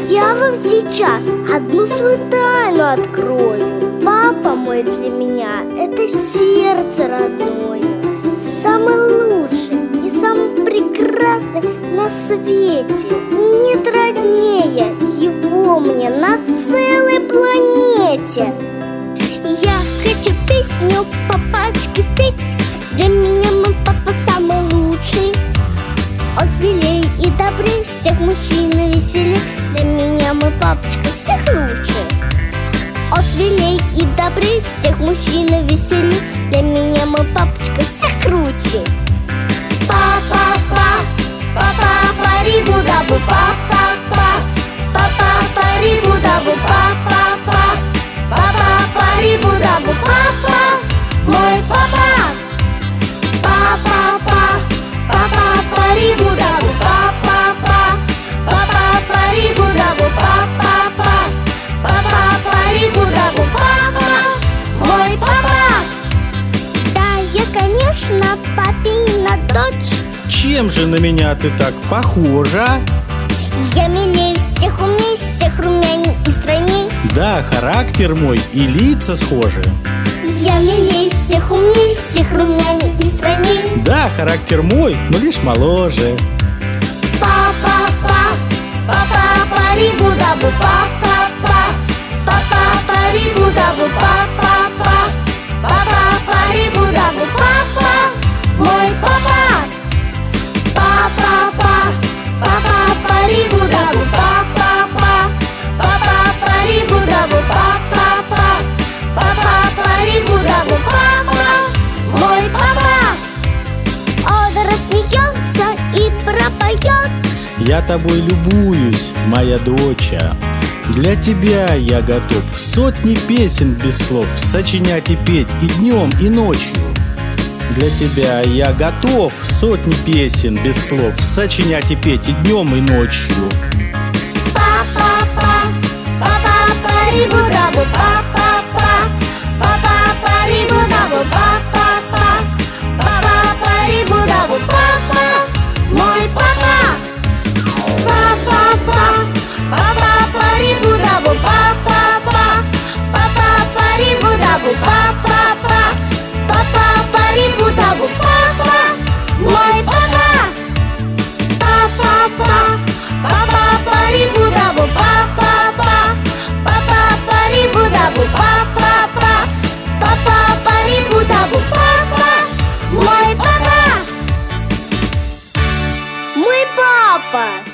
Я вам сейчас одну свою тайну открою. Папа мой для меня — это сердце родное, самый лучший и самый прекрасный на свете. Нет роднее его мне на целой планете. Я хочу песню папачке спеть. Для меня мой папа самый лучший. Он смелей и добрей всех мужчин и веселей. Для меня мой папочка всех лучший. Он смелей и добрей всех мужчин и веселей. Для меня мой папочка всех круче. Па-па-па, па-па-па-ри-бу-да-бу, па-па-па, па-па-па-ри-бу-да-бу, па-па-па, па-па-па-ри-бу-да-бу, папа, мой папа. Па-па-па, па-па-па-ри-бу-да-бу, па-па-па, па-па-па-ри-бу-да-бу, па-па-па, па-па-па-ри-бу-да-бу, папа, мой папа. Да, я, конечно, папина дочь. Чем же на меня ты так похожа? Я милее всех, умней всех, румяней и стройней. Да, характер мой и лица схожи. Я милее всех, умней всех, румяней и стройней. Да, характер мой, но лишь моложе. Па-па-па, па-па-па-ри-бу-да-бу, па-па-па, па-па-па-ри-бу-да-бу, па-па-па, па-па-па-ри-бу-да-бу, папа, мой папа. Па-па-па, па-па-па-ри-бу-да-бу, па-па-па, па-па-па-ри-бу-да-бу, па-па-па, па-па-па-ри-бу-да-бу, папа, мой папа. Он рассмеется и пропоет. Я тобой любуюсь, моя доча. Для тебя я готов сотни песен без слов сочинять и петь и днем, и ночью. Для тебя я готов сотни песен без слов сочинять и петь и днем, и ночью. Па-па-па, па-па-па-ри-бу-да-бу, па-па-па, па-па-па-ри-бу-да-бу, па-па-па, па-па-па-ри-бу-да-бу, папа, мой папа. Па-па-па, па-па-па-ри-бу-да-бу, па-па-па, па-па-па-ри-бу-да-бу, па-па-па, па-па-па-ри-бу-да-бу, папа, мой папа. Па-па-па, па-па-па-ри-бу-да-бу, па-па-па, па-па-па-ри-бу-да-бу, па-па-па, па-па-па-ри-бу-да-бу, папа, мой папа. Мой папа.